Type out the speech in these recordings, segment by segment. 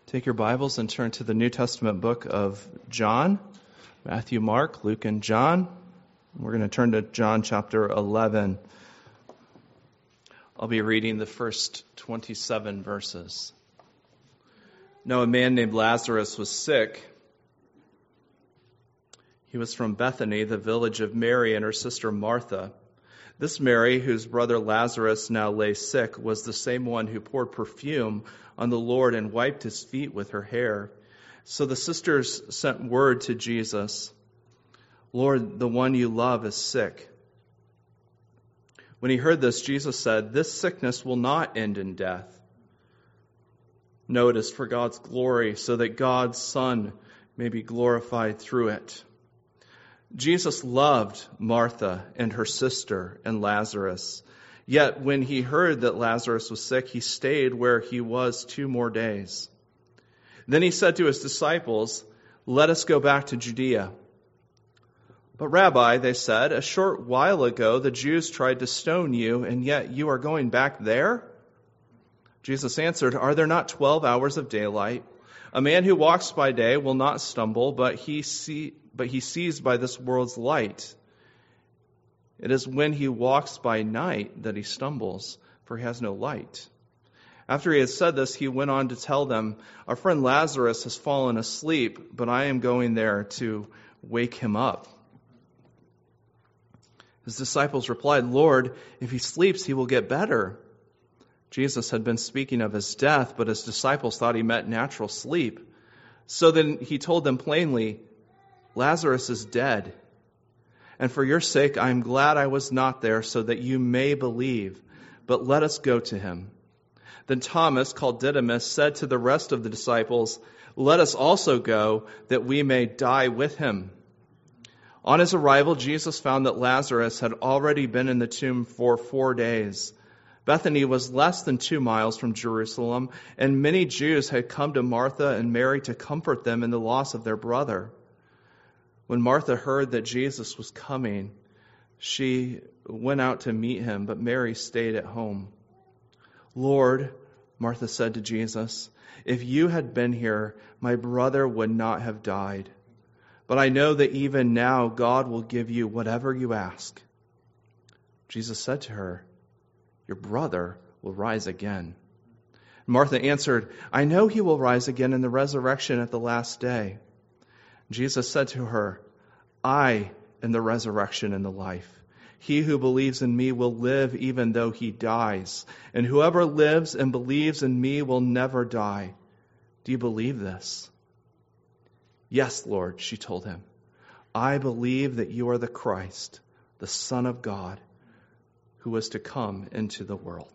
Take your Bibles and turn to the New Testament book of John, Matthew, Mark, Luke, and John. We're going to turn to John chapter 11. I'll be reading the first 27 verses. Now, a man named Lazarus was sick. He was from Bethany, the village of Mary and her sister Martha. This Mary, whose brother Lazarus now lay sick, was the same one who poured perfume on the Lord and wiped his feet with her hair. So the sisters sent word to Jesus, "Lord, the one you love is sick." When he heard this, Jesus said, "This sickness will not end in death. No, it is for God's glory, so that God's Son may be glorified through it." Jesus loved Martha and her sister and Lazarus. Yet when he heard that Lazarus was sick, he stayed where he was 2 more days. Then he said to his disciples, "Let us go back to Judea." "But Rabbi," they said, "a short while ago the Jews tried to stone you, and yet you are going back there?" Jesus answered, "Are there not 12 hours of daylight? A man who walks by day will not stumble, but he sees by this world's light. It is when he walks by night that he stumbles, for he has no light." After he had said this, he went on to tell them, "Our friend Lazarus has fallen asleep, but I am going there to wake him up." His disciples replied, "Lord, if he sleeps, he will get better." Jesus had been speaking of his death, but his disciples thought he meant natural sleep. So then he told them plainly, "Lazarus is dead. And for your sake, I am glad I was not there, so that you may believe. But let us go to him." Then Thomas, called Didymus, said to the rest of the disciples, "Let us also go, that we may die with him." On his arrival, Jesus found that Lazarus had already been in the tomb for 4 days. Bethany was less than 2 miles from Jerusalem, and many Jews had come to Martha and Mary to comfort them in the loss of their brother. When Martha heard that Jesus was coming, she went out to meet him, but Mary stayed at home. "Lord," Martha said to Jesus, "if you had been here, my brother would not have died. But I know that even now God will give you whatever you ask." Jesus said to her, "Your brother will rise again." Martha answered, "I know he will rise again in the resurrection at the last day." Jesus said to her, "I am the resurrection and the life. He who believes in me will live even though he dies, and whoever lives and believes in me will never die. Do you believe this?" "Yes, Lord," she told him. "I believe that you are the Christ, the Son of God, who was to come into the world."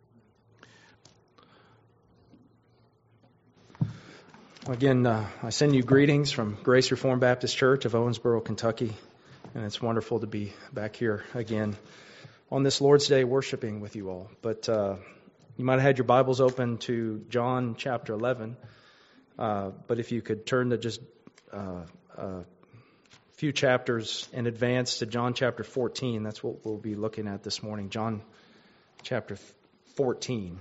Again, I send you greetings from Grace Reformed Baptist Church of Owensboro, Kentucky, and it's wonderful to be back here again on this Lord's Day worshiping with you all. But you might have had your Bibles open to John chapter 11, but if you could turn to just a few chapters in advance to John chapter 14, that's what we'll be looking at this morning, John chapter 14.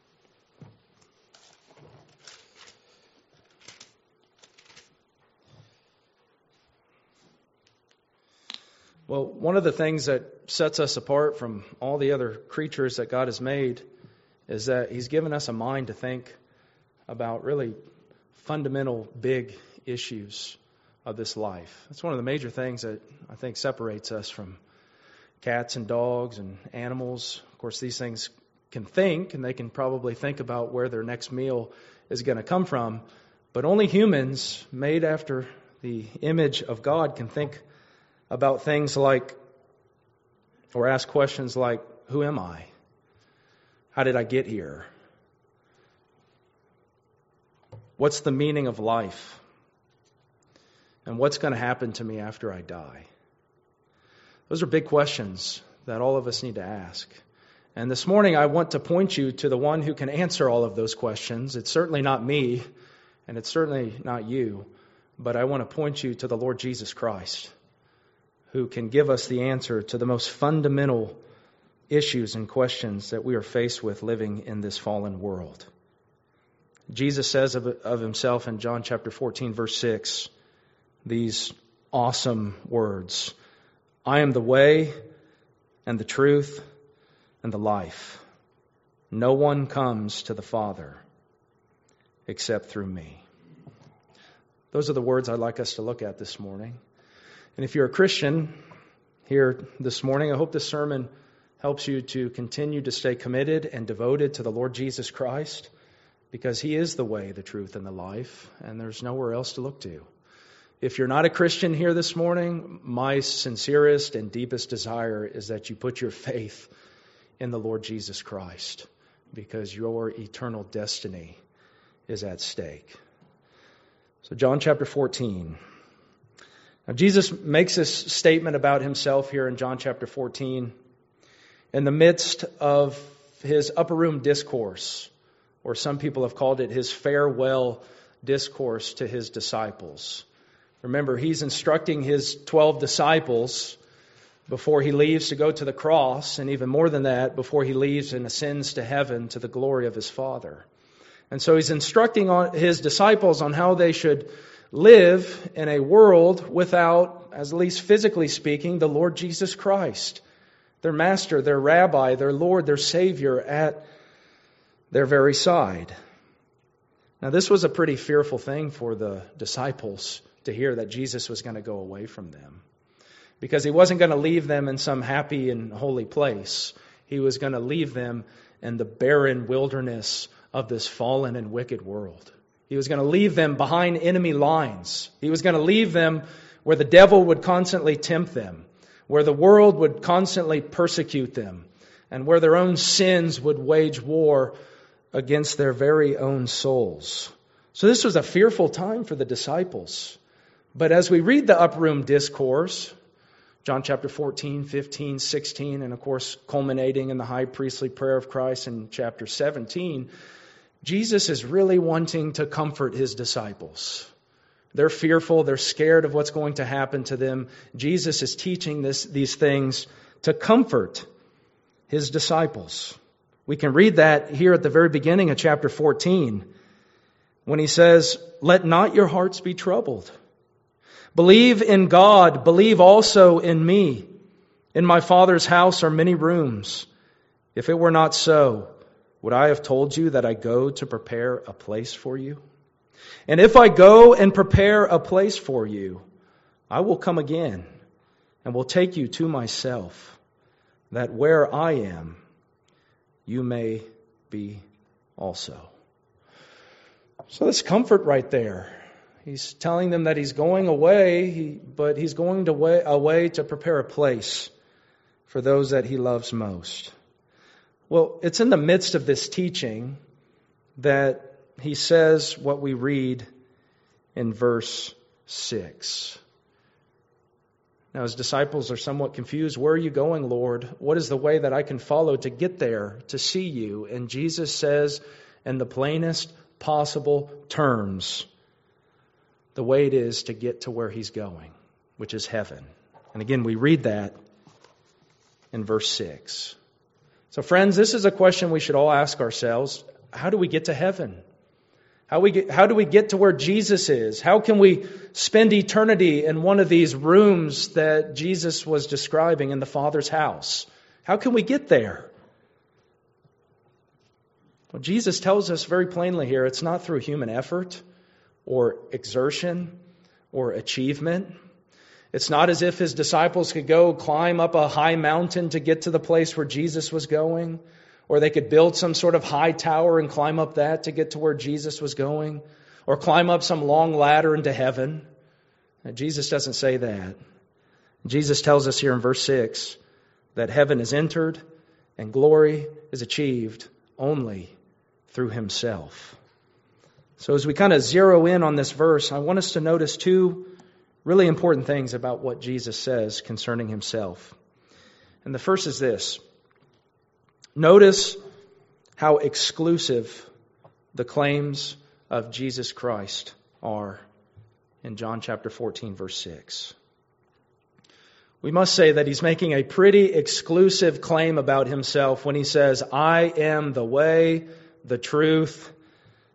Well, one of the things that sets us apart from all the other creatures that God has made is that He's given us a mind to think about really fundamental, big issues of this life. That's one of the major things that I think separates us from cats and dogs and animals. Of course, these things can think, and they can probably think about where their next meal is going to come from. But only humans made after the image of God can think about things like, or ask questions like, who am I? How did I get here? What's the meaning of life? And what's going to happen to me after I die? Those are big questions that all of us need to ask. And this morning I want to point you to the one who can answer all of those questions. It's certainly not me, and it's certainly not you, but I want to point you to the Lord Jesus Christ, who can give us the answer to the most fundamental issues and questions that we are faced with living in this fallen world. Jesus says of himself in John chapter 14, verse 6, these awesome words, I am the way and the truth and the life. No one comes to the Father except through me. Those are the words I'd like us to look at this morning. And if you're a Christian here this morning, I hope this sermon helps you to continue to stay committed and devoted to the Lord Jesus Christ, because He is the way, the truth, and the life, and there's nowhere else to look to. If you're not a Christian here this morning, my sincerest and deepest desire is that you put your faith in the Lord Jesus Christ, because your eternal destiny is at stake. So John chapter 14. Now Jesus makes this statement about Himself here in John chapter 14 in the midst of His upper room discourse, or some people have called it His farewell discourse to His disciples. Remember, He's instructing His 12 disciples before He leaves to go to the cross, and even more than that, before He leaves and ascends to heaven to the glory of His Father. And so He's instructing His disciples on how they should live in a world without, at least physically speaking, the Lord Jesus Christ, their Master, their Rabbi, their Lord, their Savior at their very side. Now, this was a pretty fearful thing for the disciples to hear, that Jesus was going to go away from them, because He wasn't going to leave them in some happy and holy place. He was going to leave them in the barren wilderness of this fallen and wicked world. He was going to leave them behind enemy lines. He was going to leave them where the devil would constantly tempt them, where the world would constantly persecute them, and where their own sins would wage war against their very own souls. So this was a fearful time for the disciples. But as we read the upper room discourse, John chapter 14, 15, 16, and of course culminating in the high priestly prayer of Christ in chapter 17, Jesus is really wanting to comfort His disciples. They're fearful, they're scared of what's going to happen to them. Jesus is teaching these things to comfort His disciples. We can read that here at the very beginning of chapter 14, when He says, let not your hearts be troubled. Believe in God, believe also in me. In my Father's house are many rooms. If it were not so, would I have told you that I go to prepare a place for you? And if I go and prepare a place for you, I will come again and will take you to myself, that where I am, you may be also. So this comfort right there. He's telling them that He's going away, but He's going away to prepare a place for those that He loves most. Well, it's in the midst of this teaching that He says what we read in verse 6. Now, His disciples are somewhat confused. Where are you going, Lord? What is the way that I can follow to get there, to see you? And Jesus says in the plainest possible terms, the way it is to get to where He's going, which is heaven. And again, we read that in verse 6. So friends, this is a question we should all ask ourselves. How do we get to heaven? How do we get to where Jesus is? How can we spend eternity in one of these rooms that Jesus was describing in the Father's house? How can we get there? Well, Jesus tells us very plainly here, it's not through human effort or exertion or achievement. It's not as if His disciples could go climb up a high mountain to get to the place where Jesus was going, or they could build some sort of high tower and climb up that to get to where Jesus was going, or climb up some long ladder into heaven. Now, Jesus doesn't say that. Jesus tells us here in verse 6 that heaven is entered and glory is achieved only through Himself. So as we kind of zero in on this verse, I want us to notice two really important things about what Jesus says concerning Himself. And the first is this. Notice how exclusive the claims of Jesus Christ are in John chapter 14, verse 6. We must say that He's making a pretty exclusive claim about Himself when He says, I am the way, the truth,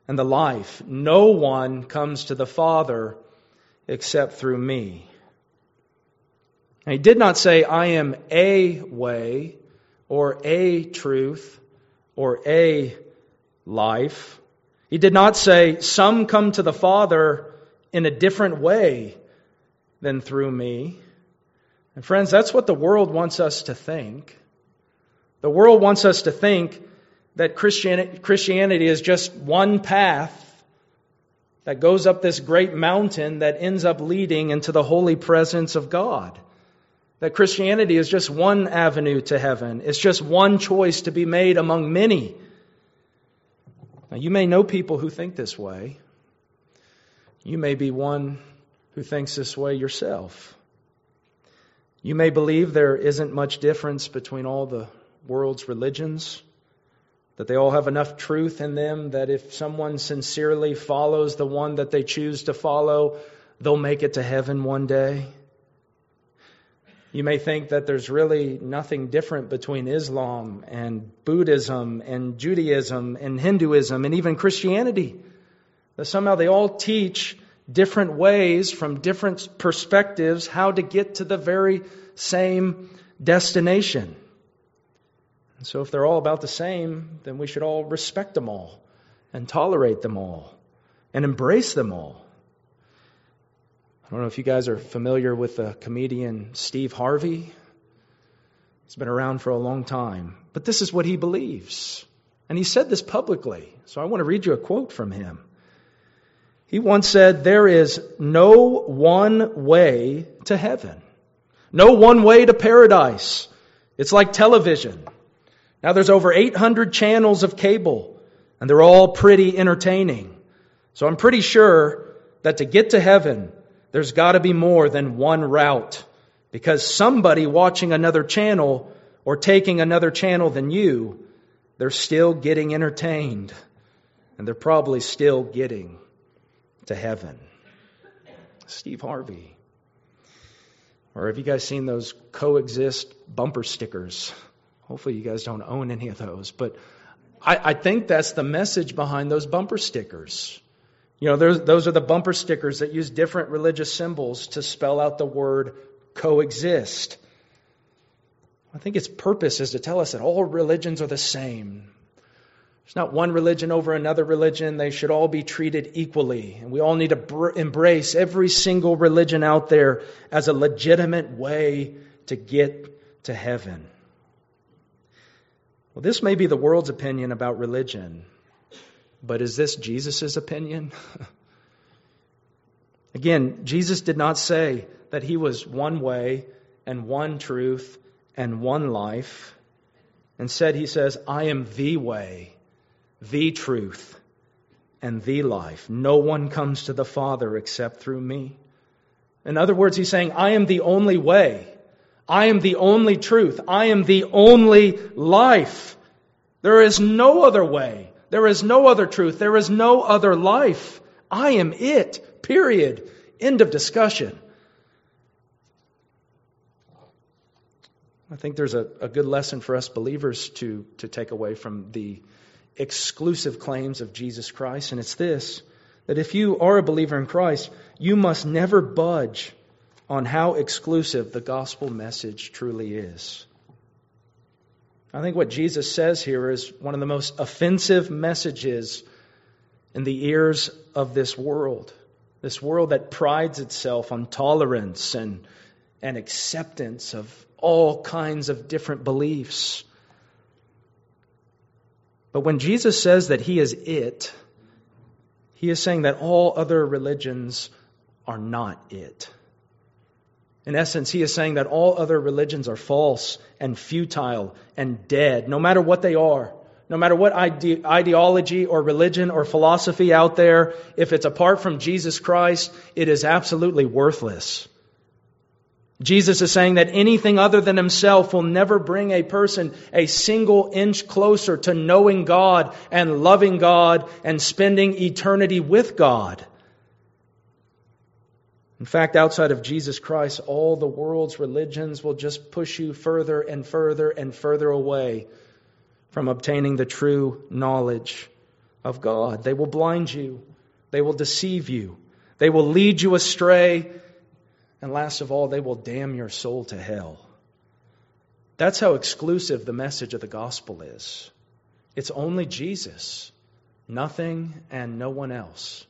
and the life. No one comes to the Father except through me. And he did not say, I am a way, or a truth, or a life. He did not say, some come to the Father in a different way than through me. And friends, that's what the world wants us to think. The world wants us to think that Christianity is just one path that goes up this great mountain that ends up leading into the holy presence of God. That Christianity is just one avenue to heaven. It's just one choice to be made among many. Now, you may know people who think this way. You may be one who thinks this way yourself. You may believe there isn't much difference between all the world's religions, that they all have enough truth in them that if someone sincerely follows the one that they choose to follow, they'll make it to heaven one day. You may think that there's really nothing different between Islam and Buddhism and Judaism and Hinduism and even Christianity. That somehow they all teach different ways from different perspectives how to get to the very same destination. And so if they're all about the same, then we should all respect them all and tolerate them all and embrace them all. I don't know if you guys are familiar with the comedian Steve Harvey. He's been around for a long time. But this is what he believes. And he said this publicly. So I want to read you a quote from him. He once said, "There is no one way to heaven. No one way to paradise. It's like television. Now there's over 800 channels of cable, and they're all pretty entertaining. So I'm pretty sure that to get to heaven, there's got to be more than one route, because somebody watching another channel or taking another channel than you, they're still getting entertained, and they're probably still getting to heaven." Steve Harvey. Or have you guys seen those Coexist bumper stickers? Hopefully you guys don't own any of those, but I think that's the message behind those bumper stickers. You know, those are the bumper stickers that use different religious symbols to spell out the word coexist. I think its purpose is to tell us that all religions are the same. There's not one religion over another religion. They should all be treated equally. And we all need to embrace every single religion out there as a legitimate way to get to heaven. Well, this may be the world's opinion about religion, but is this Jesus' opinion? Again, Jesus did not say that he was one way and one truth and one life. Instead, he says, "I am the way, the truth, and the life. No one comes to the Father except through me." In other words, he's saying, I am the only way. I am the only truth. I am the only life. There is no other way. There is no other truth. There is no other life. I am it. Period. End of discussion. I think there's a good lesson for us believers to take away from the exclusive claims of Jesus Christ, and it's this, that if you are a believer in Christ, you must never budge on how exclusive the gospel message truly is. I think what Jesus says here is one of the most offensive messages in the ears of this world that prides itself on tolerance and acceptance of all kinds of different beliefs. But when Jesus says that he is it, he is saying that all other religions are not it. In essence, he is saying that all other religions are false and futile and dead, no matter what they are. No matter what ideology or religion or philosophy out there, if it's apart from Jesus Christ, it is absolutely worthless. Jesus is saying that anything other than himself will never bring a person a single inch closer to knowing God and loving God and spending eternity with God. In fact, outside of Jesus Christ, all the world's religions will just push you further and further and further away from obtaining the true knowledge of God. They will blind you. They will deceive you. They will lead you astray. And last of all, they will damn your soul to hell. That's how exclusive the message of the gospel is. It's only Jesus, nothing and no one else.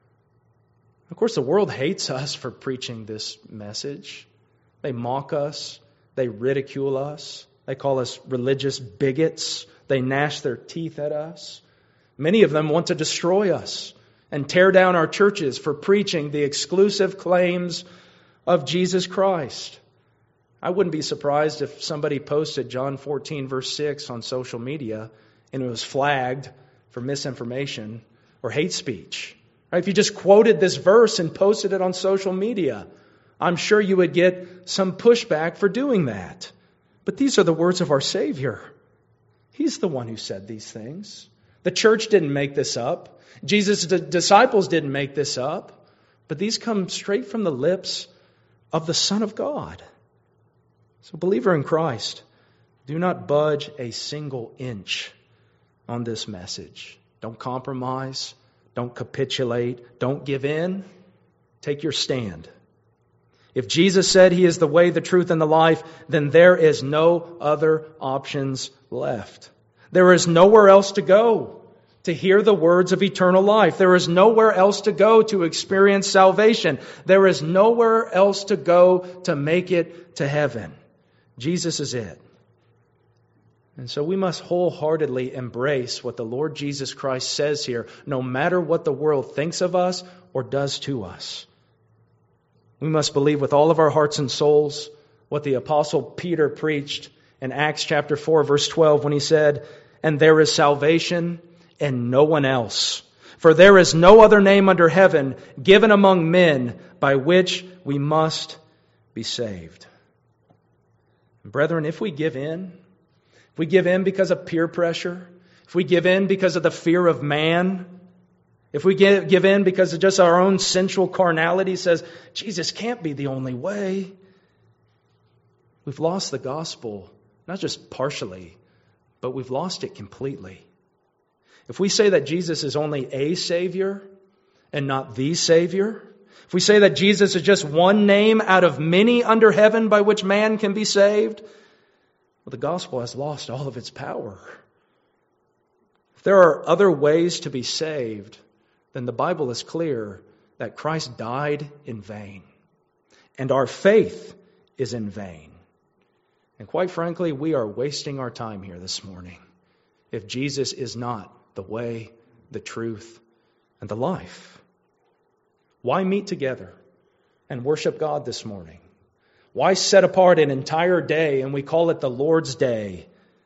Of course, the world hates us for preaching this message. They mock us. They ridicule us. They call us religious bigots. They gnash their teeth at us. Many of them want to destroy us and tear down our churches for preaching the exclusive claims of Jesus Christ. I wouldn't be surprised if somebody posted John 14, verse 6 on social media and it was flagged for misinformation or hate speech. If you just quoted this verse and posted it on social media, I'm sure you would get some pushback for doing that. But these are the words of our Savior. He's the one who said these things. The church didn't make this up. Jesus' disciples didn't make this up. But these come straight from the lips of the Son of God. So, believer in Christ, do not budge a single inch on this message. Don't compromise. Don't capitulate. Don't give in. Take your stand. If Jesus said He is the way, the truth, and the life, then there is no other options left. There is nowhere else to go to hear the words of eternal life. There is nowhere else to go to experience salvation. There is nowhere else to go to make it to heaven. Jesus is it. And so we must wholeheartedly embrace what the Lord Jesus Christ says here, no matter what the world thinks of us or does to us. We must believe with all of our hearts and souls what the Apostle Peter preached in Acts chapter 4, verse 12, when he said, "And there is salvation in no one else. For there is no other name under heaven given among men by which we must be saved." Brethren, if we give in because of peer pressure, if we give in because of the fear of man, if we give in because of just our own sensual carnality says, Jesus can't be the only way, we've lost the gospel, not just partially, but we've lost it completely. If we say that Jesus is only a Savior and not the Savior, if we say that Jesus is just one name out of many under heaven by which man can be saved, well, the gospel has lost all of its power. If there are other ways to be saved, then the Bible is clear that Christ died in vain. And our faith is in vain. And quite frankly, we are wasting our time here this morning if Jesus is not the way, the truth, and the life. Why meet together and worship God this morning? Why set apart an entire day and we call it the Lord's Day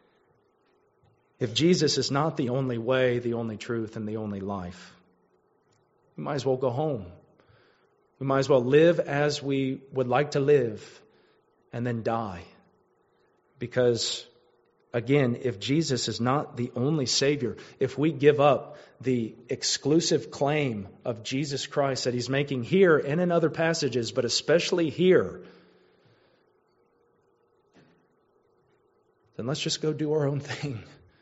if Jesus is not the only way, the only truth, and the only life? We might as well go home. We might as well live as we would like to live and then die. Because, again, if Jesus is not the only Savior, if we give up the exclusive claim of Jesus Christ that He's making here and in other passages, but especially here, then let's just go do our own thing.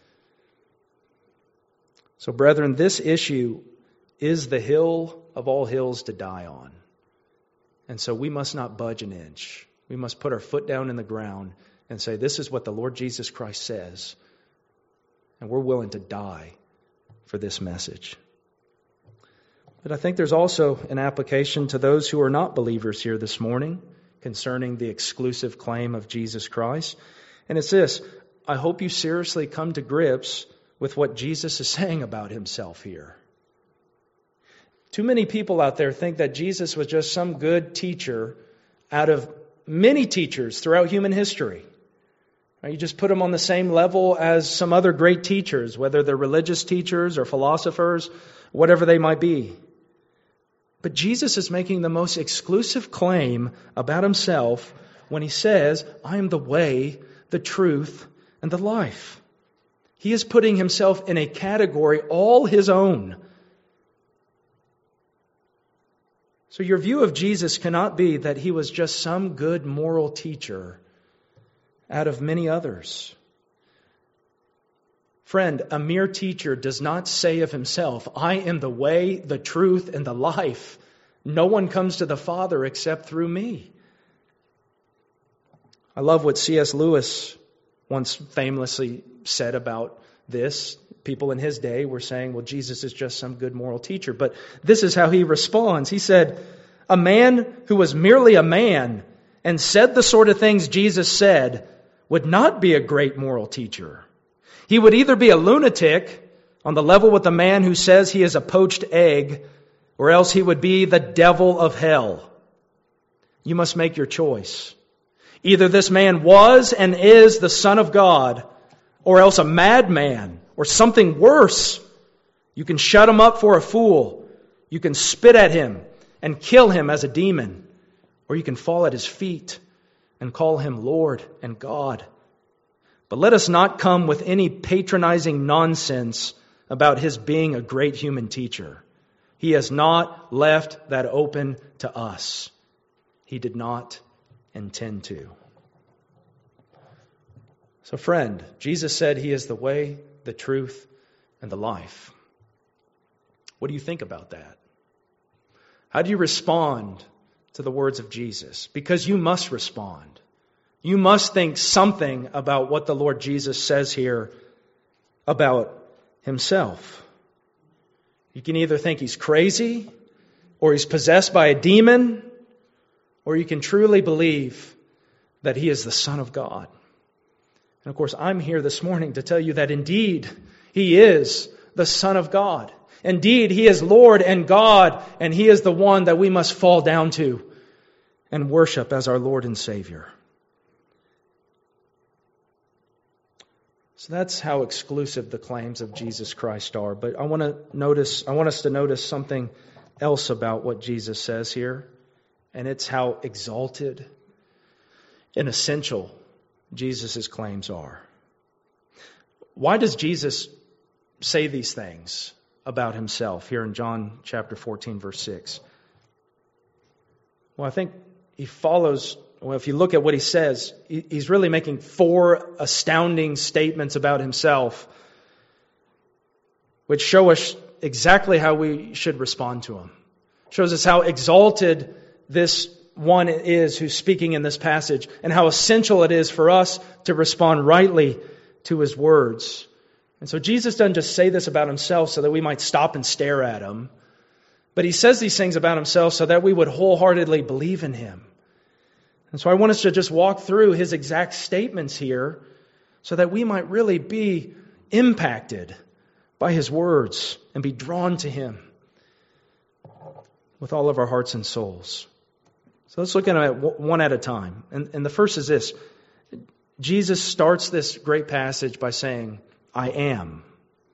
So, brethren, this issue is the hill of all hills to die on. And so we must not budge an inch. We must put our foot down in the ground and say, this is what the Lord Jesus Christ says. And we're willing to die for this message. But I think there's also an application to those who are not believers here this morning concerning the exclusive claim of Jesus Christ. And it's this: I hope you seriously come to grips with what Jesus is saying about Himself here. Too many people out there think that Jesus was just some good teacher out of many teachers throughout human history. You just put Him on the same level as some other great teachers, whether they're religious teachers or philosophers, whatever they might be. But Jesus is making the most exclusive claim about Himself when He says, I am the way, the truth, and the life. He is putting Himself in a category all His own. So your view of Jesus cannot be that He was just some good moral teacher out of many others. Friend, a mere teacher does not say of himself, I am the way, the truth, and the life. No one comes to the Father except through me. I love what C.S. Lewis once famously said about this. People in his day were saying, well, Jesus is just some good moral teacher. But this is how he responds. He said, a man who was merely a man and said the sort of things Jesus said would not be a great moral teacher. He would either be a lunatic on the level with the man who says he is a poached egg, or else he would be the devil of hell. You must make your choice. Either this man was and is the Son of God, or else a madman, or something worse. You can shut him up for a fool. You can spit at him and kill him as a demon. Or you can fall at his feet and call him Lord and God. But let us not come with any patronizing nonsense about his being a great human teacher. He has not left that open to us. He did not intend to. So friend, Jesus said he is the way, the truth, and the life. What do you think about that? How do you respond to the words of Jesus? Because you must respond. You must think something about what the Lord Jesus says here about himself. You can either think he's crazy, or he's possessed by a demon, or you can truly believe that he is the Son of God. And of course, I'm here this morning to tell you that indeed he is the Son of God. Indeed, he is Lord and God, and he is the one that we must fall down to and worship as our Lord and Savior. So that's how exclusive the claims of Jesus Christ are. But I want us to notice something else about what Jesus says here, and it's how exalted and essential Jesus' claims are. Why does Jesus say these things about himself here in John chapter 14, verse 6? Well, I think he follows. Well, if you look at what he says, he's really making 4 astounding statements about himself, which show us exactly how we should respond to him. Shows us how exalted this one is who's speaking in this passage, and how essential it is for us to respond rightly to his words. And so Jesus doesn't just say this about himself so that we might stop and stare at him, but he says these things about himself so that we would wholeheartedly believe in him. And so I want us to just walk through his exact statements here so that we might really be impacted by his words and be drawn to him with all of our hearts and souls. So let's look at it one at a time. And the first is this. Jesus starts this great passage by saying, I am.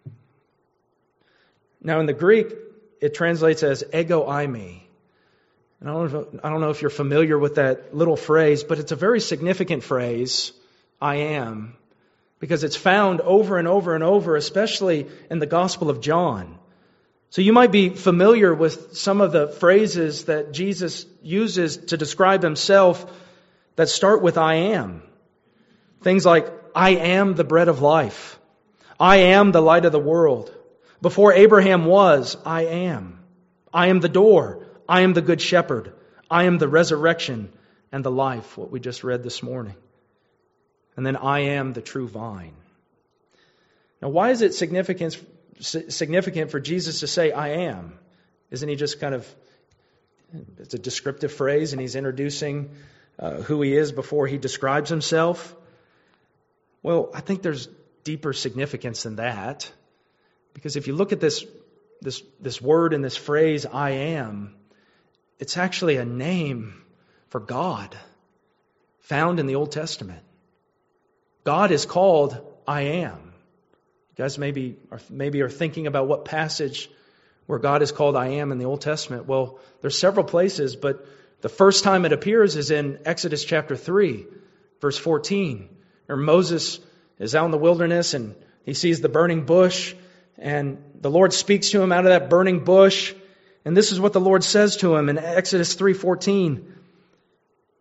Now in the Greek, it translates as ego eimi. And I don't know if you're familiar with that little phrase, but it's a very significant phrase, I am, because it's found over and over and over, especially in the Gospel of John. So you might be familiar with some of the phrases that Jesus uses to describe himself that start with I am. Things like, I am the bread of life. I am the light of the world. Before Abraham was, I am. I am the door. I am the good shepherd. I am the resurrection and the life, what we just read this morning. And then I am the true vine. Now, why is it significant for Jesus to say, I am? Isn't he just it's a descriptive phrase and he's introducing who he is before he describes himself? Well, I think there's deeper significance than that. Because if you look at this word and this phrase, I am, it's actually a name for God found in the Old Testament. God is called I am. You guys maybe are thinking about what passage where God is called I am in the Old Testament. Well, there's several places, but the first time it appears is in Exodus chapter 3, verse 14. Where Moses is out in the wilderness and he sees the burning bush, and the Lord speaks to him out of that burning bush. And this is what the Lord says to him in Exodus 3:14. It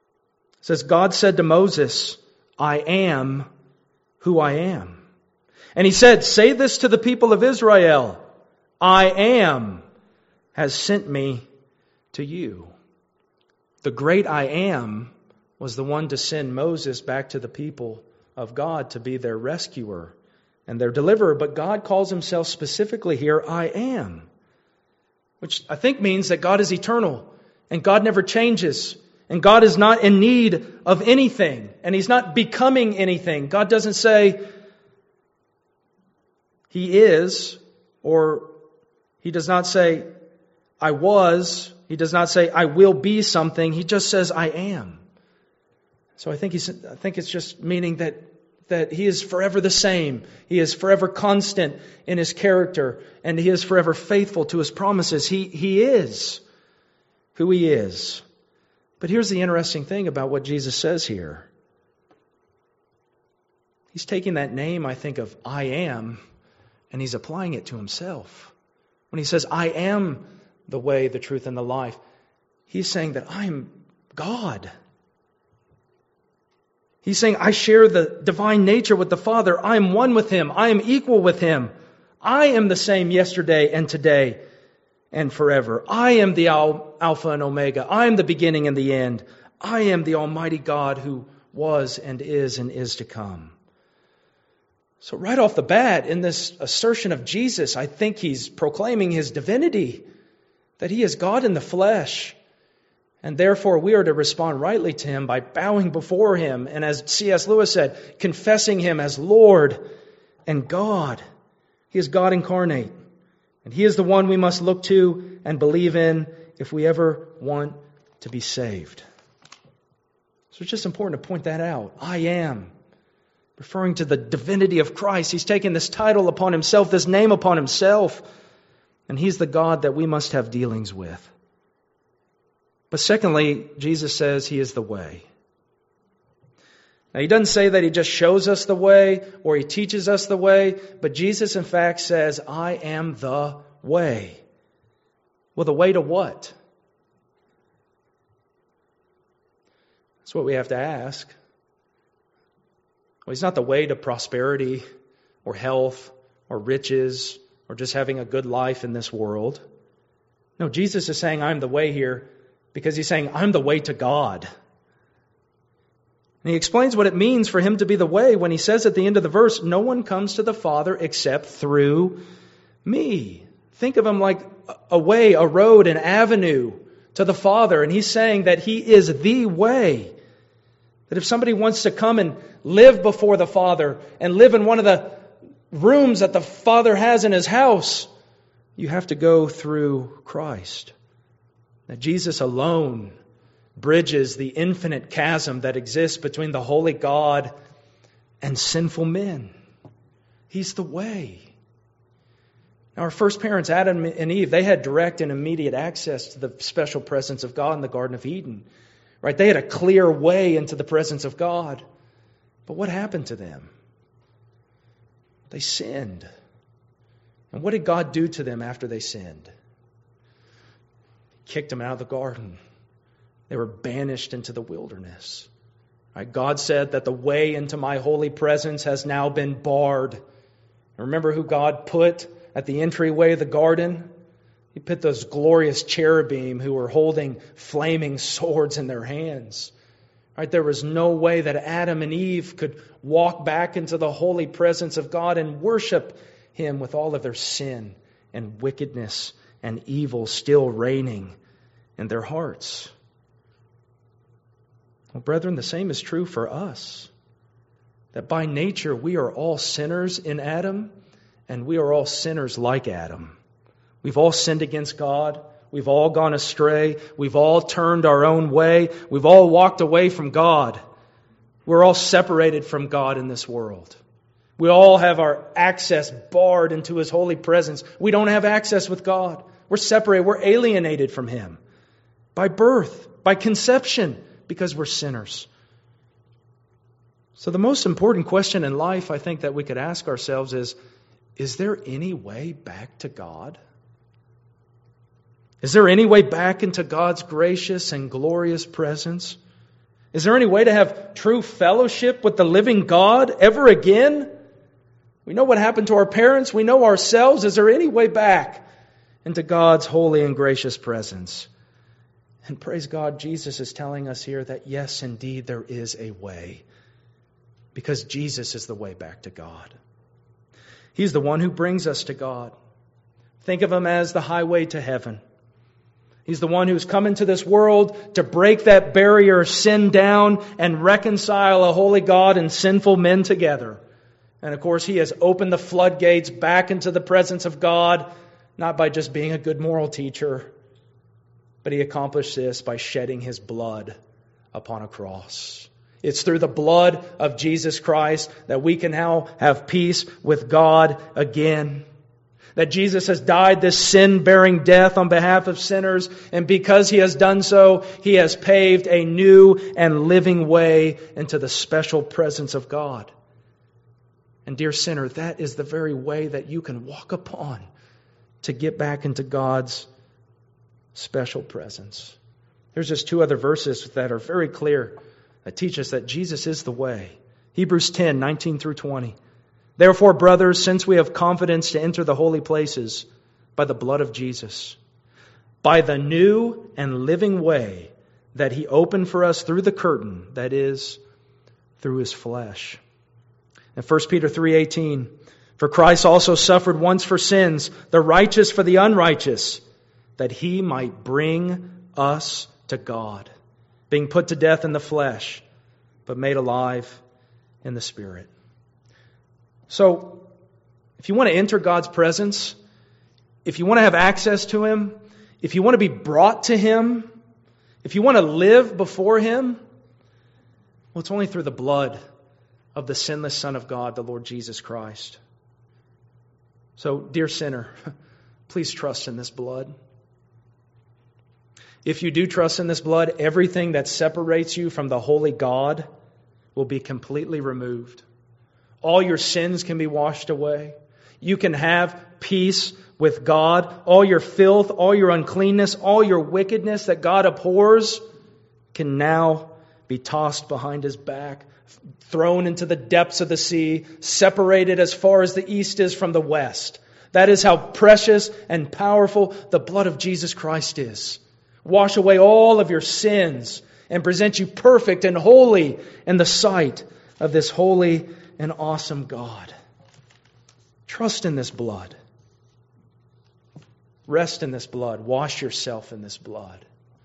says, God said to Moses, I am who I am. And He said, say this to the people of Israel, I am has sent me to you. The great I am was the one to send Moses back to the people of God to be their rescuer and their deliverer. But God calls Himself specifically here, I am. Which I think means that God is eternal and God never changes. And God is not in need of anything. And He's not becoming anything. God doesn't say He is, or He does not say I was. He does not say I will be something. He just says I am. So I think it's just meaning that He is forever the same. He is forever constant in His character, and He is forever faithful to His promises. He is who He is. But here's the interesting thing about what Jesus says here. He's taking that name, I think, of I am, and He's applying it to Himself. When He says, I am the way, the truth, and the life, He's saying that I am God. He's saying, I share the divine nature with the Father. I am one with Him. I am equal with Him. I am the same yesterday and today and forever. I am the Alpha and Omega. I am the beginning and the end. I am the Almighty God who was and is to come. So right off the bat, in this assertion of Jesus, I think He's proclaiming His divinity, that He is God in the flesh. And therefore, we are to respond rightly to Him by bowing before Him. And as C.S. Lewis said, confessing Him as Lord and God. He is God incarnate. And He is the one we must look to and believe in if we ever want to be saved. So it's just important to point that out. I am. Referring to the divinity of Christ. He's taken this title upon Himself, this name upon Himself. And He's the God that we must have dealings with. But secondly, Jesus says He is the way. Now, He doesn't say that He just shows us the way or He teaches us the way, but Jesus in fact says, I am the way. Well, the way to what? That's what we have to ask. Well, He's not the way to prosperity or health or riches or just having a good life in this world. No, Jesus is saying, I'm the way here, because He's saying, I'm the way to God. And He explains what it means for Him to be the way when He says at the end of the verse, no one comes to the Father except through me. Think of Him like a way, a road, an avenue to the Father. And He's saying that He is the way. That if somebody wants to come and live before the Father and live in one of the rooms that the Father has in His house, you have to go through Christ. That Jesus alone bridges the infinite chasm that exists between the holy God and sinful men. He's the way. Now, our first parents, Adam and Eve, they had direct and immediate access to the special presence of God in the Garden of Eden. Right? They had a clear way into the presence of God. But what happened to them? They sinned. And what did God do to them after they sinned? He kicked them out of the garden. They were banished into the wilderness. Right? God said that the way into my holy presence has now been barred. And remember who God put at the entryway of the garden? He put those glorious cherubim who were holding flaming swords in their hands. Right? There was no way that Adam and Eve could walk back into the holy presence of God and worship Him with all of their sin and wickedness and evil still reigning in their hearts. Well, brethren, the same is true for us. That by nature we are all sinners in Adam, and we are all sinners like Adam. We've all sinned against God. We've all gone astray. We've all turned our own way. We've all walked away from God. We're all separated from God in this world. We all have our access barred into His holy presence. We don't have access with God. We're separated. We're alienated from Him by birth, by conception, because we're sinners. So the most important question in life, I think, that we could ask ourselves is there any way back to God? Is there any way back into God's gracious and glorious presence? Is there any way to have true fellowship with the living God ever again? We know what happened to our parents. We know ourselves. Is there any way back into God's holy and gracious presence? And praise God, Jesus is telling us here that yes, indeed, there is a way. Because Jesus is the way back to God. He's the one who brings us to God. Think of Him as the highway to heaven. He's the one who's come into this world to break that barrier of sin down and reconcile a holy God and sinful men together. And of course, He has opened the floodgates back into the presence of God, not by just being a good moral teacher, but He accomplished this by shedding His blood upon a cross. It's through the blood of Jesus Christ that we can now have peace with God again. That Jesus has died this sin-bearing death on behalf of sinners, and because He has done so, He has paved a new and living way into the special presence of God. And dear sinner, that is the very way that you can walk upon to get back into God's special presence. There's just two other verses that are very clear that teach us that Jesus is the way. Hebrews 10, 19 through 20. Therefore, brothers, since we have confidence to enter the holy places by the blood of Jesus, by the new and living way that He opened for us through the curtain, that is, through His flesh. And 1 Peter 3:18, for Christ also suffered once for sins, the righteous for the unrighteous, that He might bring us to God, being put to death in the flesh, but made alive in the Spirit. So, if you want to enter God's presence, if you want to have access to Him, if you want to be brought to Him, if you want to live before Him, well, it's only through the blood of the sinless Son of God, the Lord Jesus Christ. So, dear sinner, please trust in this blood. If you do trust in this blood, everything that separates you from the holy God will be completely removed. All your sins can be washed away. You can have peace with God. All your filth, all your uncleanness, all your wickedness that God abhors can now be tossed behind His back, thrown into the depths of the sea, separated as far as the east is from the west. That is how precious and powerful the blood of Jesus Christ is. Wash away all of your sins and present you perfect and holy in the sight of this holy and awesome God. Trust in this blood. Rest in this blood. Wash yourself in this blood.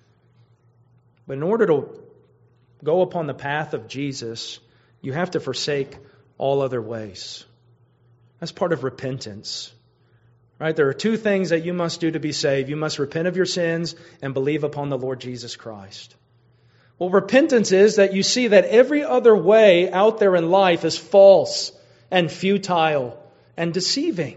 But in order to go upon the path of Jesus, you have to forsake all other ways. That's part of repentance. Right? There are two things that you must do to be saved. You must repent of your sins and believe upon the Lord Jesus Christ. Well, repentance is that you see that every other way out there in life is false and futile and deceiving.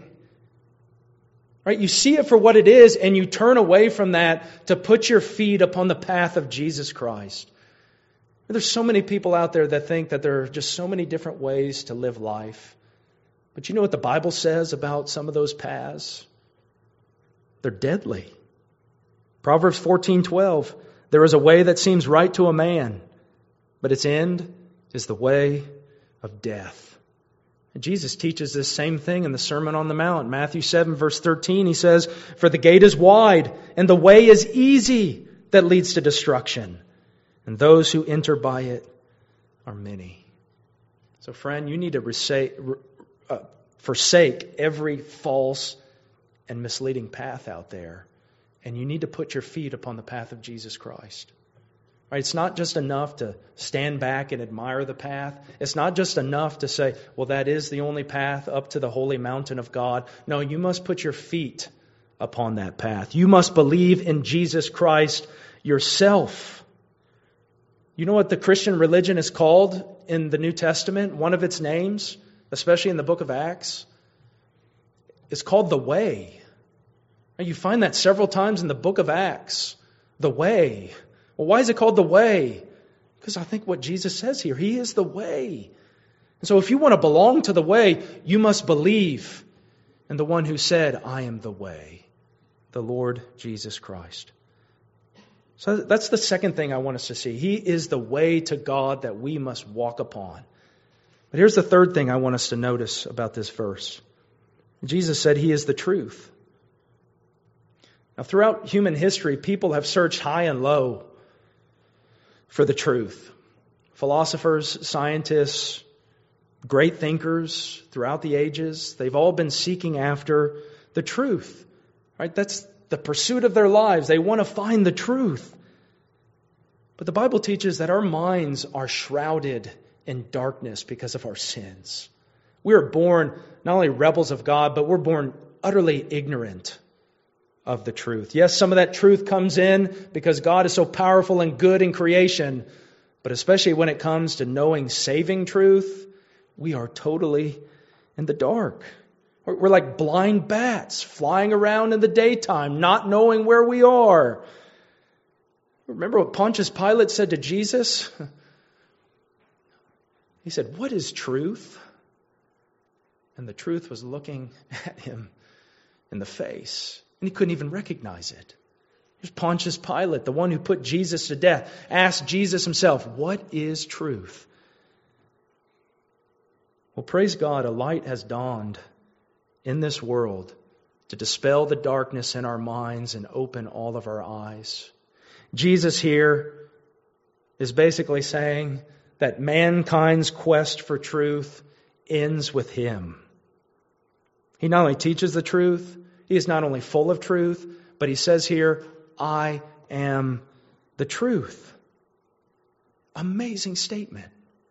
Right? You see it for what it is and you turn away from that to put your feet upon the path of Jesus Christ. There's so many people out there that think that there are just so many different ways to live life. But you know what the Bible says about some of those paths? They're deadly. Proverbs 14:12, there is a way that seems right to a man, but its end is the way of death. And Jesus teaches this same thing in the Sermon on the Mount. Matthew 7, verse 13, He says, for the gate is wide, and the way is easy that leads to destruction, and those who enter by it are many. So friend, you need to forsake every false and misleading path out there. And you need to put your feet upon the path of Jesus Christ. Right? It's not just enough to stand back and admire the path. It's not just enough to say, well, that is the only path up to the holy mountain of God. No, you must put your feet upon that path. You must believe in Jesus Christ yourself. You know what the Christian religion is called in the New Testament? One of its names, especially in the book of Acts, is called the Way. You find that several times in the book of Acts. The Way. Well, why is it called the Way? Because I think what Jesus says here, He is the way. And so if you want to belong to the way, you must believe in the one who said, I am the way, the Lord Jesus Christ. So that's the second thing I want us to see. He is the way to God that we must walk upon. But here's the third thing I want us to notice about this verse. Jesus said He is the truth. Now, throughout human history, people have searched high and low for the truth. Philosophers, scientists, great thinkers throughout the ages, they've all been seeking after the truth. Right? That's the pursuit of their lives. They want to find the truth. But the Bible teaches that our minds are shrouded in darkness because of our sins. We are born not only rebels of God, but we're born utterly ignorant of the truth. Yes, some of that truth comes in because God is so powerful and good in creation, but especially when it comes to knowing saving truth, we are totally in the dark. We're like blind bats flying around in the daytime, not knowing where we are. Remember what Pontius Pilate said to Jesus? He said, "What is truth?" And the truth was looking at him in the face. And he couldn't even recognize it. Here's Pontius Pilate, the one who put Jesus to death, asked Jesus himself, "What is truth?" Well, praise God, a light has dawned in this world to dispel the darkness in our minds and open all of our eyes. Jesus here is basically saying that mankind's quest for truth ends with Him. He not only teaches the truth, He is not only full of truth, but He says here, "I am the truth." Amazing statement.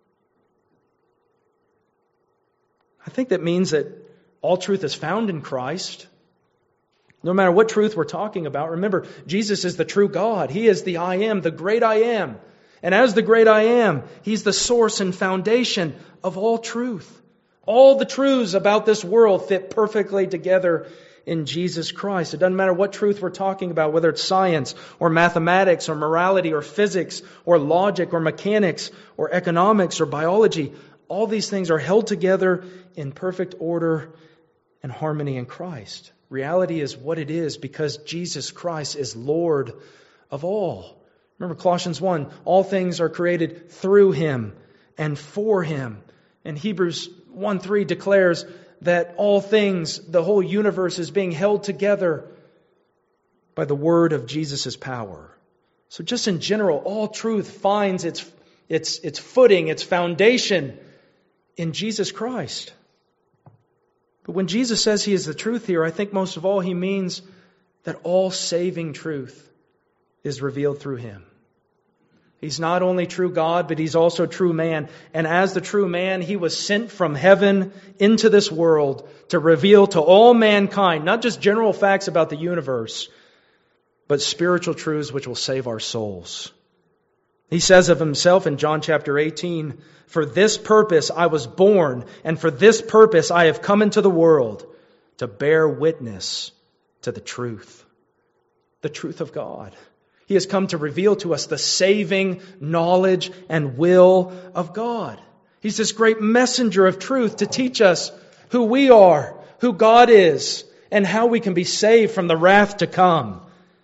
I think that means that all truth is found in Christ. No matter what truth we're talking about, remember, Jesus is the true God. He is the I am, the great I am. And as the great I am, He's the source and foundation of all truth. All the truths about this world fit perfectly together in Jesus Christ. It doesn't matter what truth we're talking about, whether it's science or mathematics or morality or physics or logic or mechanics or economics or biology. All these things are held together in perfect order and harmony in Christ. Reality is what it is because Jesus Christ is Lord of all. Remember Colossians 1, all things are created through Him and for Him. And Hebrews 1:3 declares that all things, the whole universe is being held together by the word of Jesus' power. So just in general, all truth finds its footing, its foundation in Jesus Christ. But when Jesus says He is the truth here, I think most of all He means that all saving truth is revealed through Him. He's not only true God, but He's also true man. And as the true man, He was sent from heaven into this world to reveal to all mankind, not just general facts about the universe, but spiritual truths which will save our souls. He says of Himself in John chapter 18, "For this purpose I was born, and for this purpose I have come into the world, to bear witness to the truth of God." He has come to reveal to us the saving knowledge and will of God. He's this great messenger of truth to teach us who we are, who God is, and how we can be saved from the wrath to come.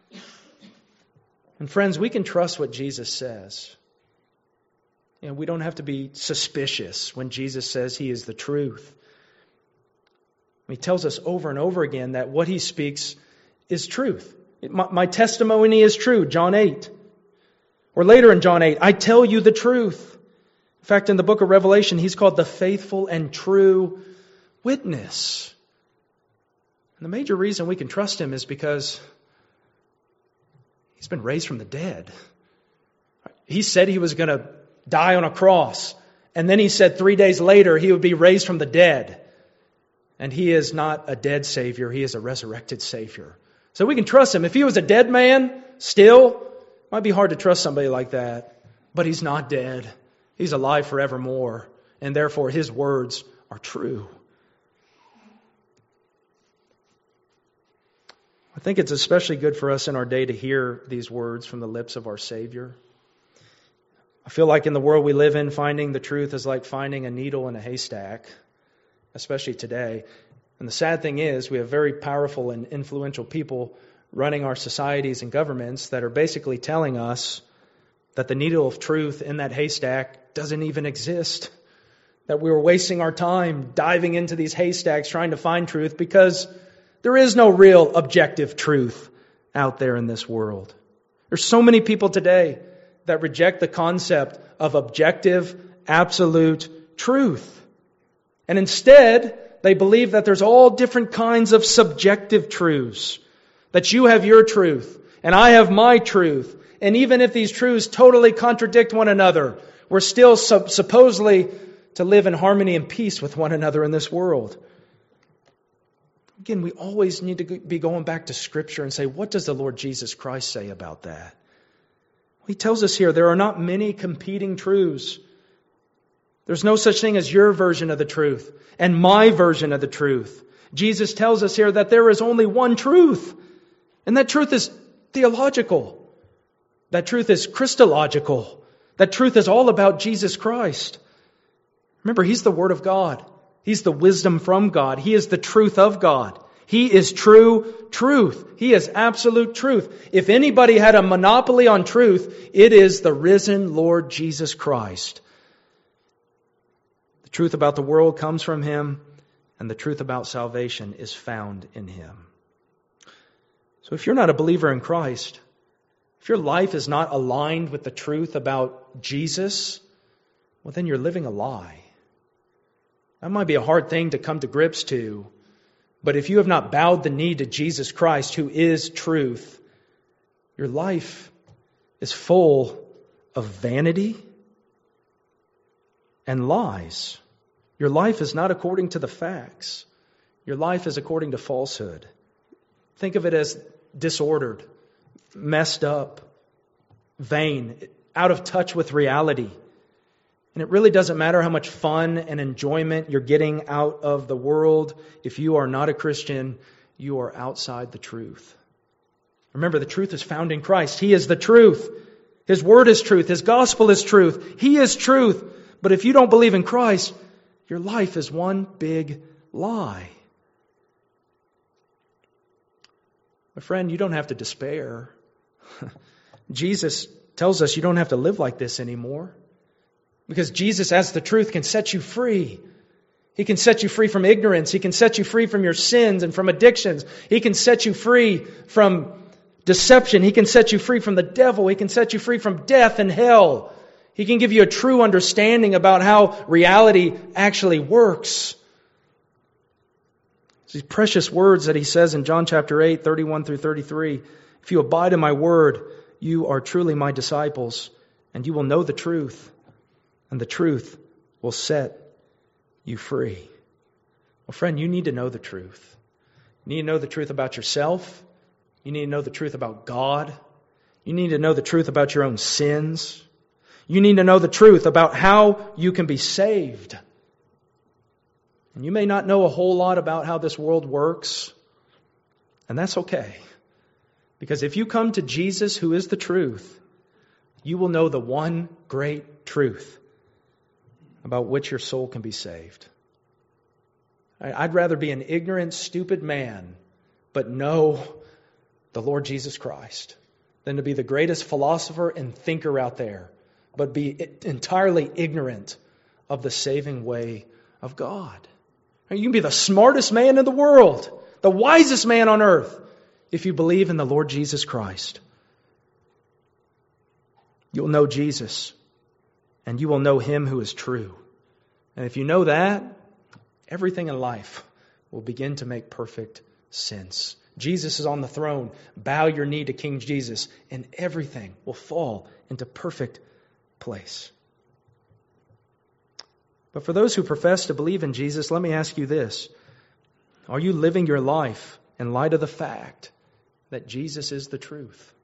And friends, we can trust what Jesus says. We don't have to be suspicious when Jesus says He is the truth. He tells us over and over again that what He speaks is truth. My testimony is true, John 8. Or later in John 8, "I tell you the truth." In fact, in the book of Revelation, He's called the faithful and true witness. And the major reason we can trust Him is because He's been raised from the dead. He said He was going to die on a cross. And then He said 3 days later He would be raised from the dead. And He is not a dead Savior. He is a resurrected Savior. So we can trust Him. If He was a dead man, still, it might be hard to trust somebody like that. But He's not dead. He's alive forevermore. And therefore His words are true. I think it's especially good for us in our day to hear these words from the lips of our Savior. I feel like in the world we live in, finding the truth is like finding a needle in a haystack, especially today. And the sad thing is, we have very powerful and influential people running our societies and governments that are basically telling us that the needle of truth in that haystack doesn't even exist. that we were wasting our time diving into these haystacks trying to find truth, because there is no real objective truth out there in this world. There's so many people today that reject the concept of objective, absolute truth. And instead, they believe that there's all different kinds of subjective truths. That you have your truth, and I have my truth. And even if these truths totally contradict one another, we're still supposedly to live in harmony and peace with one another in this world. Again, we always need to be going back to Scripture and say, what does the Lord Jesus Christ say about that? He tells us here there are not many competing truths. There's no such thing as your version of the truth and my version of the truth. Jesus tells us here that there is only one truth, and that truth is theological. That truth is Christological. That truth is all about Jesus Christ. Remember, He's the Word of God. He's the wisdom from God. He is the truth of God. He is true truth. He is absolute truth. If anybody had a monopoly on truth, it is the risen Lord Jesus Christ. The truth about the world comes from Him, and the truth about salvation is found in Him. So if you're not a believer in Christ, if your life is not aligned with the truth about Jesus, well, then you're living a lie. That might be a hard thing to come to grips to, but if you have not bowed the knee to Jesus Christ, who is truth, your life is full of vanity and lies. Your life is not according to the facts. Your life is according to falsehood. Think of it as disordered, messed up, vain, out of touch with reality. And it really doesn't matter how much fun and enjoyment you're getting out of the world. If you are not a Christian, you are outside the truth. Remember, the truth is found in Christ. He is the truth. His Word is truth. His gospel is truth. He is truth. But if you don't believe in Christ, your life is one big lie. My friend, you don't have to despair. Jesus tells us you don't have to live like this anymore. Because Jesus, as the truth, can set you free. He can set you free from ignorance. He can set you free from your sins and from addictions. He can set you free from deception. He can set you free from the devil. He can set you free from death and hell. He can give you a true understanding about how reality actually works. These precious words that He says in John chapter 8, 31 through 33. If you abide in my word, you are truly my disciples, and you will know the truth, and the truth will set you free. Well, friend, you need to know the truth. You need to know the truth about yourself. You need to know the truth about God. You need to know the truth about your own sins. You need to know the truth about how you can be saved. And you may not know a whole lot about how this world works, and that's okay. Because if you come to Jesus, who is the truth, you will know the one great truth about which your soul can be saved. I'd rather be an ignorant, stupid man, but know the Lord Jesus Christ, than to be the greatest philosopher and thinker out there, but be entirely ignorant of the saving way of God. You can be the smartest man in the world, the wisest man on earth, if you believe in the Lord Jesus Christ. You'll know Jesus, and you will know Him who is true. And if you know that, everything in life will begin to make perfect sense. Jesus is on the throne. Bow your knee to King Jesus, and everything will fall into perfect place. But for those who profess to believe in Jesus, let me ask you this. Are you living your life in light of the fact that Jesus is the truth?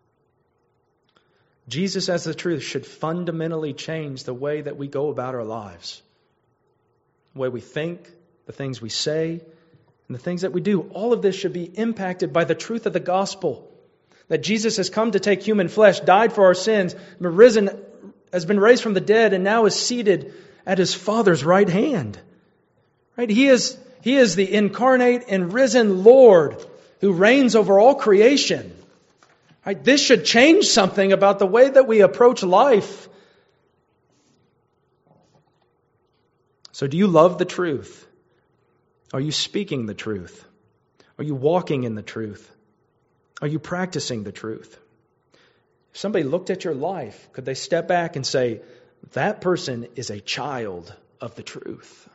Jesus as the truth should fundamentally change the way that we go about our lives. The way we think, the things we say, and the things that we do. All of this should be impacted by the truth of the gospel. That Jesus has come to take human flesh, died for our sins, has been raised from the dead, and now is seated at His Father's right hand. Right? He is the incarnate and risen Lord who reigns over all creation. Right? This should change something about the way that we approach life. So do you love the truth? Are you speaking the truth? Are you walking in the truth? Are you practicing the truth? If somebody looked at your life, could they step back and say, that person is a child of the truth?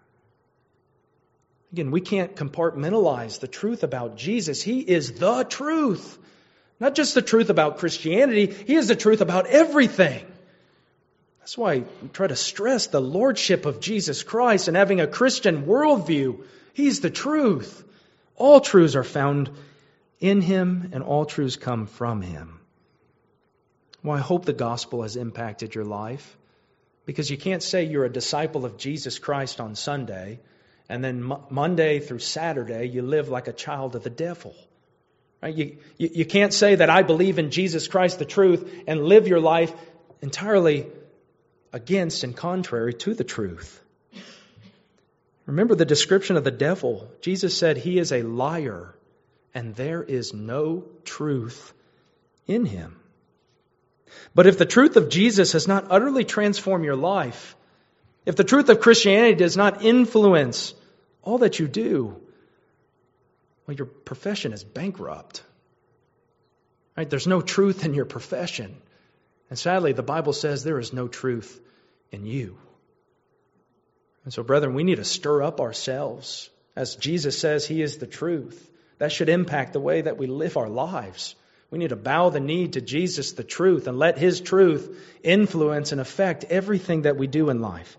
Again, we can't compartmentalize the truth about Jesus. He is the truth. Not just the truth about Christianity, He is the truth about everything. That's why we try to stress the lordship of Jesus Christ and having a Christian worldview. He's the truth. All truths are found in Him, and all truths come from Him. Well, I hope the gospel has impacted your life, because you can't say you're a disciple of Jesus Christ on Sunday, and then Monday through Saturday you live like a child of the devil. Right? You can't say that I believe in Jesus Christ, the truth, and live your life entirely against and contrary to the truth. Remember the description of the devil. Jesus said he is a liar, and there is no truth in him. But if the truth of Jesus has not utterly transformed your life, if the truth of Christianity does not influence all that you do, well, your profession is bankrupt. Right? There's no truth in your profession. And sadly, the Bible says there is no truth in you. And so, brethren, we need to stir up ourselves. As Jesus says, He is the truth. That should impact the way that we live our lives. We need to bow the knee to Jesus, the truth, and let His truth influence and affect everything that we do in life.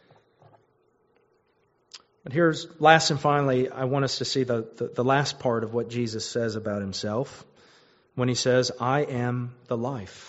But here's, last and finally, I want us to see the last part of what Jesus says about Himself when He says, I am the life.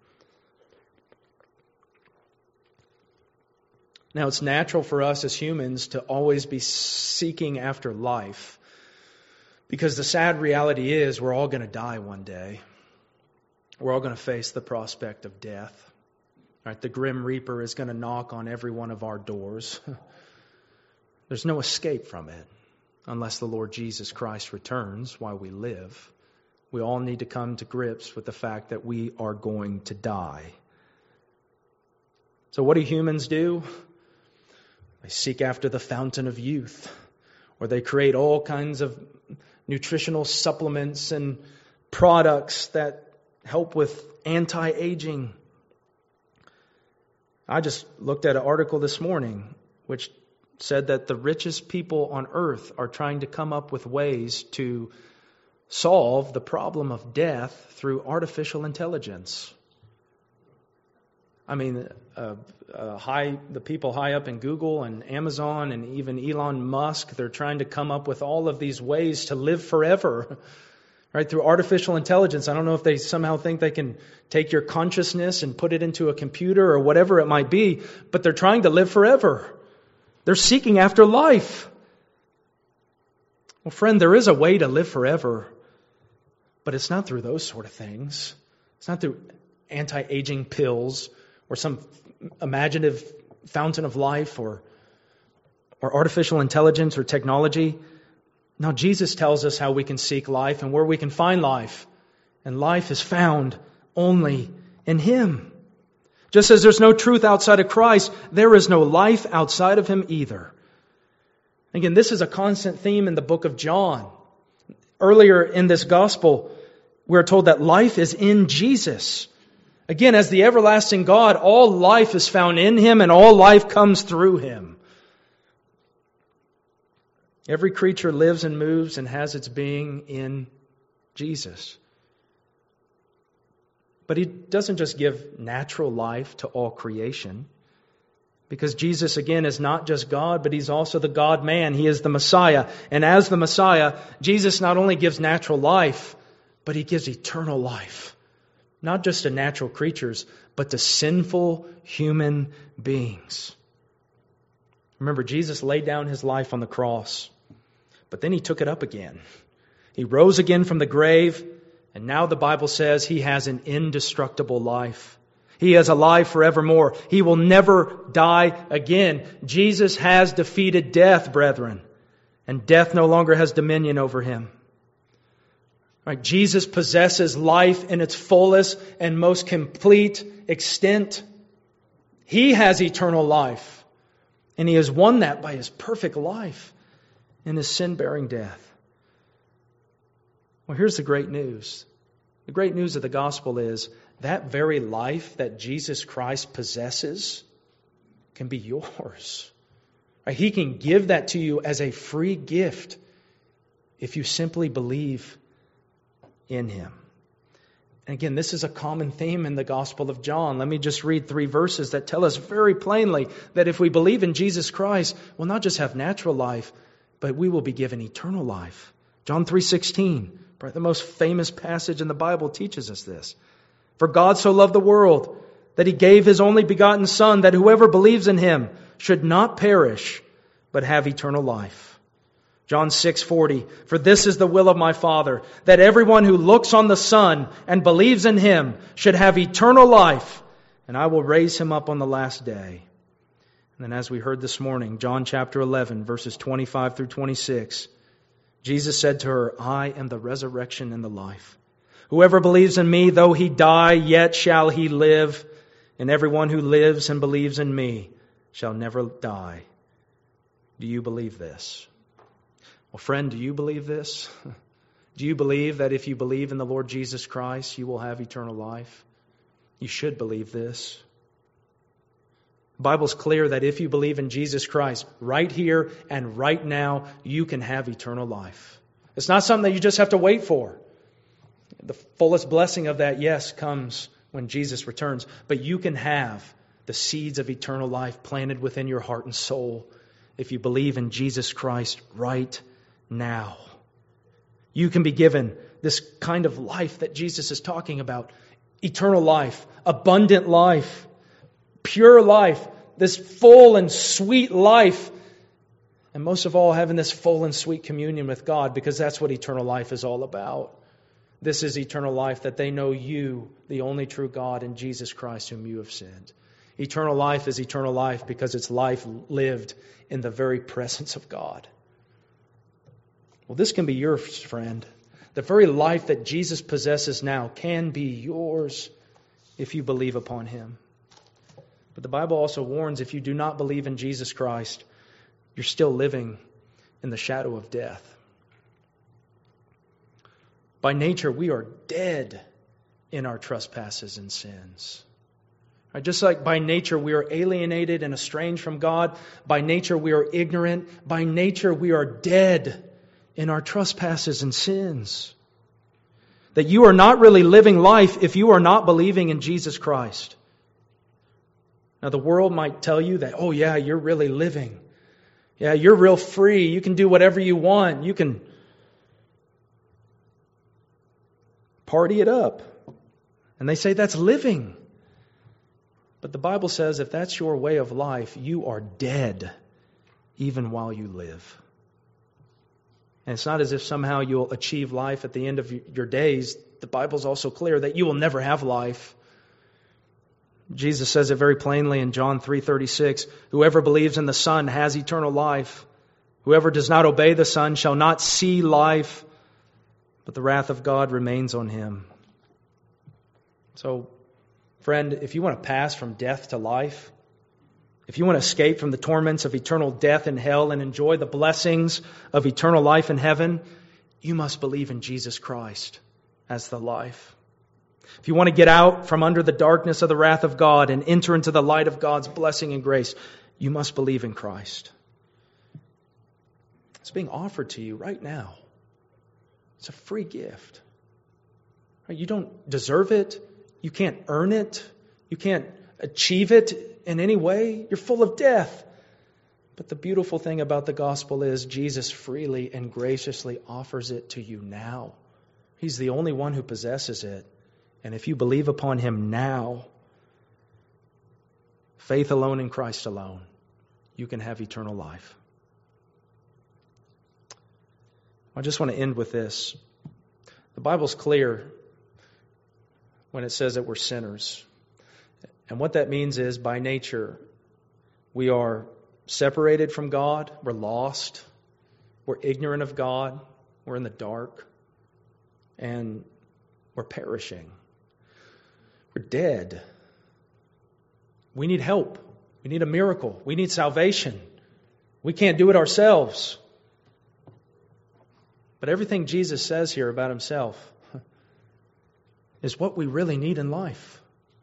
Now, it's natural for us as humans to always be seeking after life, because the sad reality is we're all going to die one day. We're all going to face the prospect of death. Right? The grim reaper is going to knock on every one of our doors. There's no escape from it unless the Lord Jesus Christ returns while we live. We all need to come to grips with the fact that we are going to die. So what do humans do? They seek after the fountain of youth, or they create all kinds of nutritional supplements and products that help with anti-aging. I just looked at an article this morning which said that the richest people on earth are trying to come up with ways to solve the problem of death through artificial intelligence. I mean, the people high up in Google and Amazon and even Elon Musk, they're trying to come up with all of these ways to live forever, right? Through artificial intelligence. I don't know if they somehow think they can take your consciousness and put it into a computer or whatever it might be, but they're trying to live forever. They're seeking after life. Well, friend, there is a way to live forever, but it's not through those sort of things. It's not through anti-aging pills or some imaginative fountain of life or artificial intelligence or technology. No, Jesus tells us how we can seek life and where we can find life. And life is found only in Him. Just as there's no truth outside of Christ, there is no life outside of Him either. Again, this is a constant theme in the book of John. Earlier in this gospel, we're told that life is in Jesus. Again, as the everlasting God, all life is found in Him and all life comes through Him. Every creature lives and moves and has its being in Jesus. But He doesn't just give natural life to all creation, because Jesus, again, is not just God, but He's also the God-man. He is the Messiah. And as the Messiah, Jesus not only gives natural life, but He gives eternal life. Not just to natural creatures, but to sinful human beings. Remember, Jesus laid down His life on the cross, but then He took it up again. He rose again from the grave, and now the Bible says He has an indestructible life. He is alive forevermore. He will never die again. Jesus has defeated death, brethren, and death no longer has dominion over Him. Right? Jesus possesses life in its fullest and most complete extent. He has eternal life. And He has won that by His perfect life and His sin-bearing death. Well, here's the great news. The great news of the gospel is that very life that Jesus Christ possesses can be yours. Right? He can give that to you as a free gift if you simply believe in Him. And again, this is a common theme in the Gospel of John. Let me just read 3 verses that tell us very plainly that if we believe in Jesus Christ, we'll not just have natural life, but we will be given eternal life. John 3:16, probably the most famous passage in the Bible, teaches us this. For God so loved the world that He gave His only begotten Son, that whoever believes in Him should not perish, but have eternal life. John 6:40, for this is the will of my Father, that everyone who looks on the Son and believes in Him should have eternal life, and I will raise him up on the last day. And then as we heard this morning, John chapter 11, verses 25 through 26, Jesus said to her, I am the resurrection and the life. Whoever believes in me, though he die, yet shall he live, and everyone who lives and believes in me shall never die. Do you believe this? Well, friend, do you believe this? Do you believe that if you believe in the Lord Jesus Christ, you will have eternal life? You should believe this. The Bible's clear that if you believe in Jesus Christ right here and right now, you can have eternal life. It's not something that you just have to wait for. The fullest blessing of that, yes, comes when Jesus returns. But you can have the seeds of eternal life planted within your heart and soul if you believe in Jesus Christ right now. You can be given this kind of life that Jesus is talking about. Eternal life, abundant life, pure life, this full and sweet life. And most of all, having this full and sweet communion with God, because that's what eternal life is all about. This is eternal life, that they know you, the only true God, and Jesus Christ whom you have sent. Eternal life is eternal life because it's life lived in the very presence of God. Well, this can be yours, friend. The very life that Jesus possesses now can be yours if you believe upon Him. But the Bible also warns, if you do not believe in Jesus Christ, you're still living in the shadow of death. By nature, we are dead in our trespasses and sins. Right? Just like by nature we are alienated and estranged from God, by nature we are ignorant, by nature we are dead in our trespasses and sins. That you are not really living life if you are not believing in Jesus Christ. Now the world might tell you that, oh yeah, you're really living. Yeah, you're real free. You can do whatever you want. You can party it up. And they say that's living. But the Bible says if that's your way of life, you are dead even while you live. And it's not as if somehow you'll achieve life at the end of your days. The Bible's also clear that you will never have life. Jesus says it very plainly in John 3:36, whoever believes in the Son has eternal life. Whoever does not obey the Son shall not see life, but the wrath of God remains on him. So, friend, if you want to pass from death to life, if you want to escape from the torments of eternal death in hell and enjoy the blessings of eternal life in heaven, you must believe in Jesus Christ as the life. If you want to get out from under the darkness of the wrath of God and enter into the light of God's blessing and grace, you must believe in Christ. It's being offered to you right now. It's a free gift. You don't deserve it. You can't earn it. You can't achieve it in any way. You're full of death. But the beautiful thing about the gospel is Jesus freely and graciously offers it to you now. He's the only one who possesses it. And if you believe upon Him now, faith alone in Christ alone, you can have eternal life. I just want to end with this. The Bible's clear when it says that we're sinners. And what that means is, by nature, we are separated from God, we're lost, we're ignorant of God, we're in the dark, and we're perishing. We're dead. We need help. We need a miracle. We need salvation. We can't do it ourselves. But everything Jesus says here about himself is what we really need in life.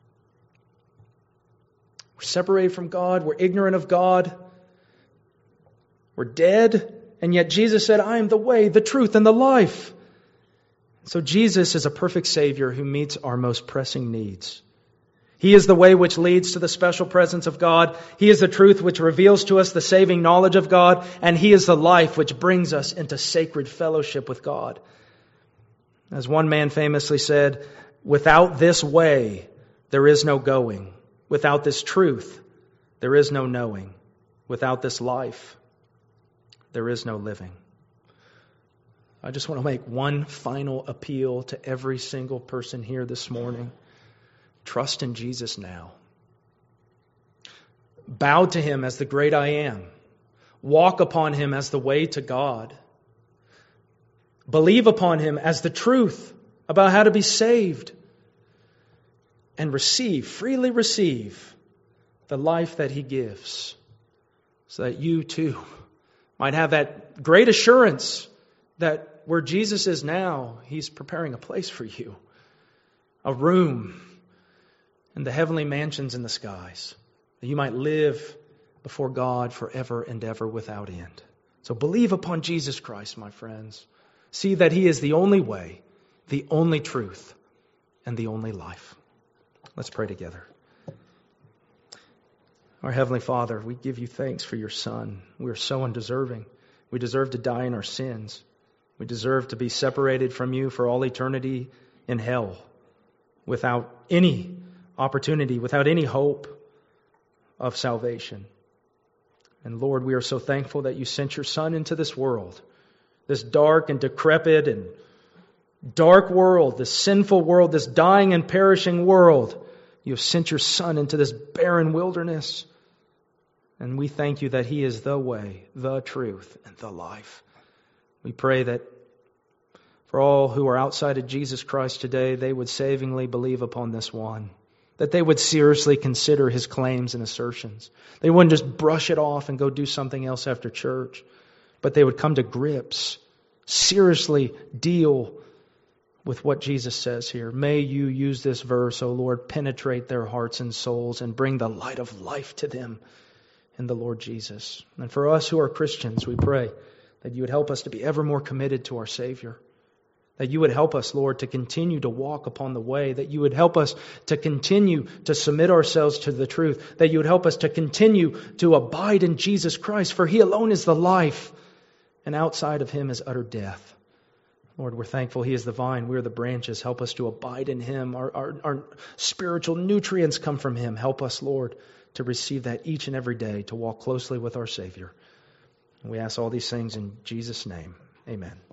We're separated from God. We're ignorant of God. We're dead. And yet Jesus said, I am the way, the truth, and the life. So Jesus is a perfect Savior who meets our most pressing needs. He is the way which leads to the special presence of God. He is the truth which reveals to us the saving knowledge of God. And He is the life which brings us into sacred fellowship with God. As one man famously said, without this way, there is no going. Without this truth, there is no knowing. Without this life, there is no living. I just want to make one final appeal to every single person here this morning. Trust in Jesus now. Bow to Him as the great I am. Walk upon Him as the way to God. Believe upon Him as the truth about how to be saved. And freely receive the life that He gives, so that you too might have that great assurance that where Jesus is now, He's preparing a place for you, a room in the heavenly mansions in the skies, that you might live before God forever and ever without end. So believe upon Jesus Christ, my friends. See that He is the only way, the only truth, and the only life. Let's pray together. Our Heavenly Father, we give You thanks for Your Son. We are so undeserving. We deserve to die in our sins. We deserve to be separated from You for all eternity in hell, without any opportunity, without any hope of salvation. And Lord, we are so thankful that You sent Your Son into this world, this dark and decrepit and dark world, this sinful world, this dying and perishing world. You have sent Your Son into this barren wilderness. And we thank You that He is the way, the truth, and the life. We pray that for all who are outside of Jesus Christ today, they would savingly believe upon this one. That they would seriously consider His claims and assertions. They wouldn't just brush it off and go do something else after church. But they would come to grips, seriously deal with what Jesus says here. May You use this verse, O Lord, penetrate their hearts and souls and bring the light of life to them in the Lord Jesus. And for us who are Christians, we pray that You would help us to be ever more committed to our Savior. That You would help us, Lord, to continue to walk upon the way. That You would help us to continue to submit ourselves to the truth. That You would help us to continue to abide in Jesus Christ, for He alone is the life, and outside of Him is utter death. Lord, we're thankful He is the vine, we're the branches. Help us to abide in Him. Our spiritual nutrients come from Him. Help us, Lord, to receive that each and every day, to walk closely with our Savior. And we ask all these things in Jesus' name. Amen.